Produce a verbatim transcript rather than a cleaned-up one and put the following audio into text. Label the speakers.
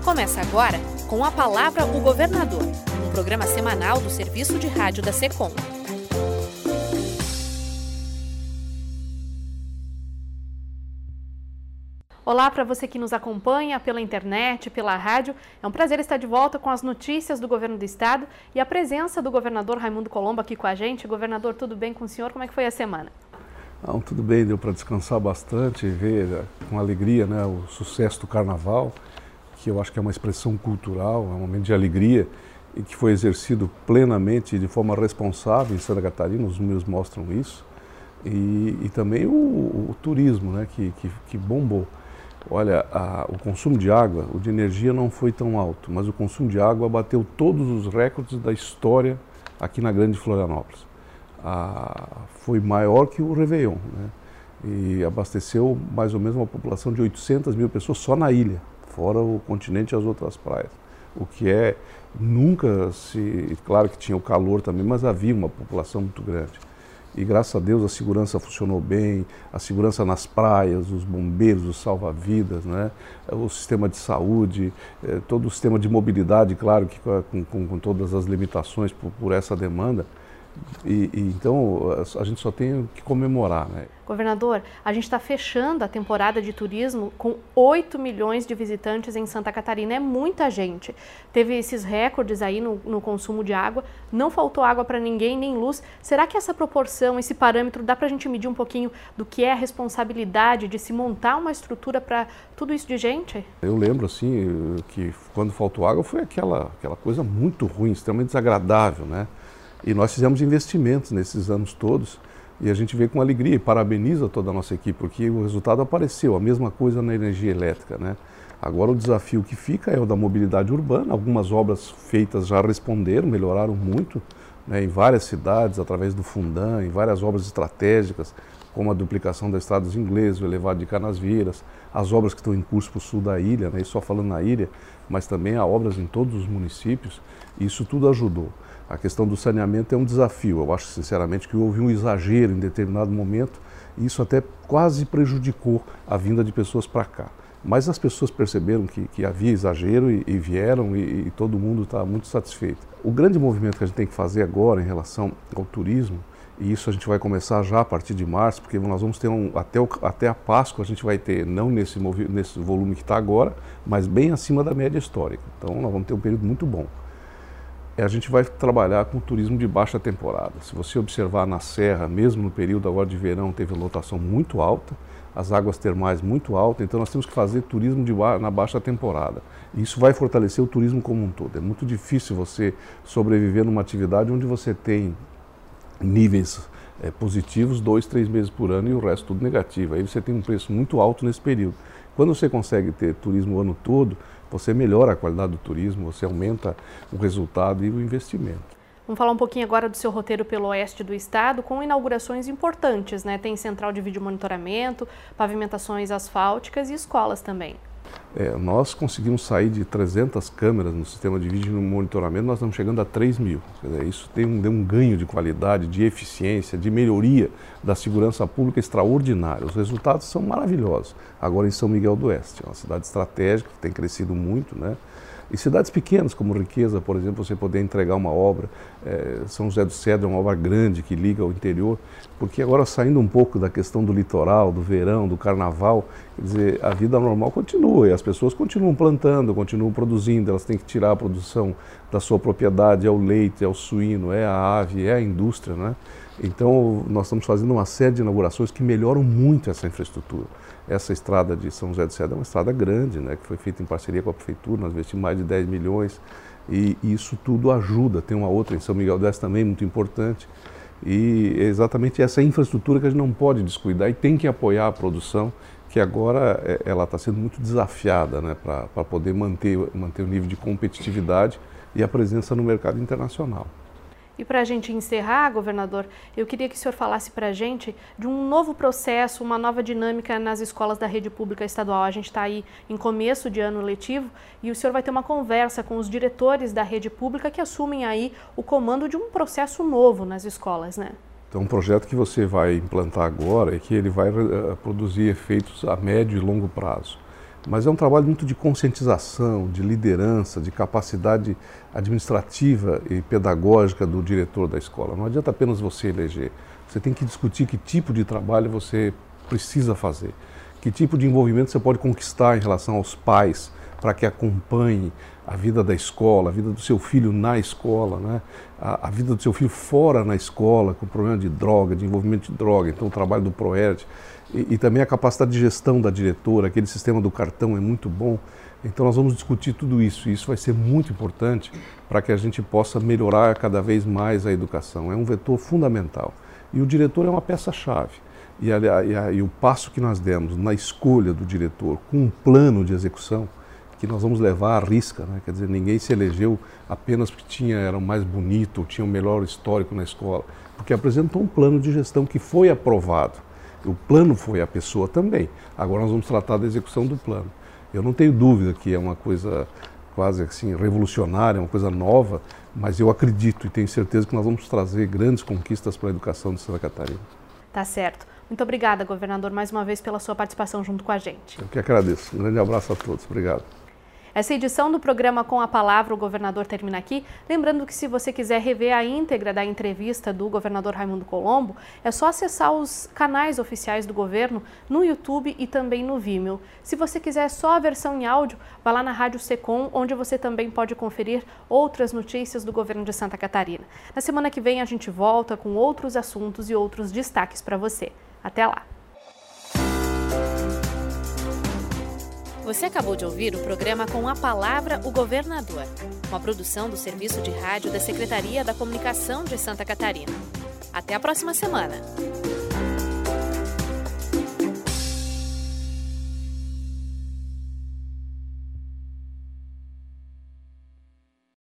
Speaker 1: Começa agora com A Palavra o Governador, um programa semanal do Serviço de Rádio da SECOM. Olá para você que nos acompanha pela internet, pela rádio. É um prazer estar de volta com as notícias do governo do estado e a presença do governador Raimundo Colombo aqui com a gente. Governador, tudo bem com o senhor? Como é que foi a semana?
Speaker 2: Não, tudo bem, deu para descansar bastante e ver com alegria, né, o sucesso do carnaval, que eu acho que é uma expressão cultural, é um momento de alegria e que foi exercido plenamente de forma responsável em Santa Catarina, os números mostram isso, e, e também o, o turismo, né, que, que, que bombou. Olha, a, o consumo de água, o de energia não foi tão alto, mas o consumo de água bateu todos os recordes da história aqui na Grande Florianópolis. A, foi maior que o Réveillon, né, e abasteceu mais ou menos uma população de oitocentas mil pessoas só na ilha, fora o continente e as outras praias. O que é, nunca se... Claro que tinha o calor também, mas havia uma população muito grande. E graças a Deus a segurança funcionou bem, a segurança nas praias, os bombeiros, os salva-vidas, né? O sistema de saúde, eh, todo o sistema de mobilidade, claro que com, com, com todas as limitações por, por essa demanda. E, e, então a gente só tem que comemorar, né?
Speaker 1: Governador, a gente está fechando a temporada de turismo com oito milhões de visitantes em Santa Catarina, é muita gente. Teve esses recordes aí no, no consumo de água, não faltou água para ninguém, nem luz. Será que essa proporção, esse parâmetro, dá para a gente medir um pouquinho do que é a responsabilidade de se montar uma estrutura para tudo isso de gente?
Speaker 2: Eu lembro assim que quando faltou água foi aquela, aquela coisa muito ruim, extremamente desagradável, né? E nós fizemos investimentos nesses anos todos e a gente vê com alegria e parabeniza toda a nossa equipe, porque o resultado apareceu, a mesma coisa na energia elétrica, né? Agora o desafio que fica é o da mobilidade urbana, algumas obras feitas já responderam, melhoraram muito, né, em várias cidades, através do Fundan, em várias obras estratégicas, como a duplicação da Estrada dos Ingleses, o elevado de Canasvieiras, as obras que estão em curso para o sul da ilha, né, e só falando na ilha, mas também há obras em todos os municípios, e isso tudo ajudou. A questão do saneamento é um desafio, eu acho sinceramente que houve um exagero em determinado momento e isso até quase prejudicou a vinda de pessoas para cá. Mas as pessoas perceberam que, que havia exagero e, e vieram e, e todo mundo está muito satisfeito. O grande movimento que a gente tem que fazer agora em relação ao turismo, e isso a gente vai começar já a partir de março, porque nós vamos ter um, até, o, até a Páscoa a gente vai ter, não nesse, nesse volume que está agora, mas bem acima da média histórica. Então nós vamos ter um período muito bom. A gente vai trabalhar com turismo de baixa temporada. Se você observar na Serra, mesmo no período agora de verão, teve lotação muito alta, as águas termais muito altas, então nós temos que fazer turismo de ba na baixa temporada. Isso vai fortalecer o turismo como um todo. É muito difícil você sobreviver numa atividade onde você tem níveis é, positivos dois, três meses por ano e o resto tudo negativo. Aí você tem um preço muito alto nesse período. Quando você consegue ter turismo o ano todo, você melhora a qualidade do turismo, você aumenta o resultado e o investimento.
Speaker 1: Vamos falar um pouquinho agora do seu roteiro pelo oeste do estado, com inaugurações importantes, né? Tem central de vídeo monitoramento, pavimentações asfálticas e escolas também.
Speaker 2: É, nós conseguimos sair de trezentas câmeras no sistema de vídeo monitoramento, nós estamos chegando a três mil. Quer dizer, isso tem um, deu um ganho de qualidade, de eficiência, de melhoria da segurança pública extraordinário. Os resultados são maravilhosos. Agora em São Miguel do Oeste, é uma cidade estratégica que tem crescido muito, né? E cidades pequenas, como Riqueza, por exemplo, você poder entregar uma obra, é, São José do Cedro é uma obra grande que liga ao interior, porque agora saindo um pouco da questão do litoral, do verão, do carnaval, quer dizer, a vida normal continua e as pessoas continuam plantando, continuam produzindo, elas têm que tirar a produção da sua propriedade, é o leite, é o suíno, é a ave, é a indústria, né? Então, nós estamos fazendo uma série de inaugurações que melhoram muito essa infraestrutura. Essa estrada de São José do Cedro é uma estrada grande, né, que foi feita em parceria com a Prefeitura, nós investimos mais de dez milhões e, e isso tudo ajuda. Tem uma outra em São Miguel do Oeste também muito importante e é exatamente essa infraestrutura que a gente não pode descuidar e tem que apoiar a produção, que agora ela está sendo muito desafiada, né, para poder manter, manter o nível de competitividade e a presença no mercado internacional.
Speaker 1: E para a gente encerrar, governador, eu queria que o senhor falasse para a gente de um novo processo, uma nova dinâmica nas escolas da rede pública estadual. A gente está aí em começo de ano letivo e o senhor vai ter uma conversa com os diretores da rede pública que assumem aí o comando de um processo novo nas escolas, né?
Speaker 2: Então, um projeto que você vai implantar agora é que ele vai uh, produzir efeitos a médio e longo prazo. mas é um trabalho muito de conscientização, de liderança, de capacidade administrativa e pedagógica do diretor da escola. Não adianta apenas você eleger, você tem que discutir que tipo de trabalho você precisa fazer, que tipo de envolvimento você pode conquistar em relação aos pais, para que acompanhe a vida da escola, a vida do seu filho na escola, né? a, a vida do seu filho fora na escola, com problema de droga, de envolvimento de droga, então o trabalho do PROERD, e, e também a capacidade de gestão da diretora, aquele sistema do cartão é muito bom, então nós vamos discutir tudo isso, e isso vai ser muito importante para que a gente possa melhorar cada vez mais a educação, é um vetor fundamental, e o diretor é uma peça-chave. E, a, e, a, e o passo que nós demos na escolha do diretor, com um plano de execução, que nós vamos levar à risca, né? Quer dizer, ninguém se elegeu apenas porque tinha, era o mais bonito, ou tinha o melhor histórico na escola, porque apresentou um plano de gestão que foi aprovado. O plano foi a pessoa também. Agora nós vamos tratar da execução do plano. Eu não tenho dúvida que é uma coisa quase assim revolucionária, uma coisa nova, mas eu acredito e tenho certeza que nós vamos trazer grandes conquistas para a educação de Santa Catarina.
Speaker 1: Tá certo. Muito obrigada, governador, mais uma vez pela sua participação junto com a gente.
Speaker 2: Eu que agradeço. Um grande abraço a todos. Obrigado.
Speaker 1: Essa edição do programa Com a Palavra, o Governador termina aqui. Lembrando que se você quiser rever a íntegra da entrevista do governador Raimundo Colombo, é só acessar os canais oficiais do governo no YouTube e também no Vimeo. Se você quiser só a versão em áudio, vá lá na Rádio Secom, onde você também pode conferir outras notícias do governo de Santa Catarina. Na semana que vem a gente volta com outros assuntos e outros destaques para você. Até lá!
Speaker 3: Você acabou de ouvir o programa Com a Palavra, o Governador, uma produção do Serviço de Rádio da Secretaria da Comunicação de Santa Catarina. Até a próxima semana!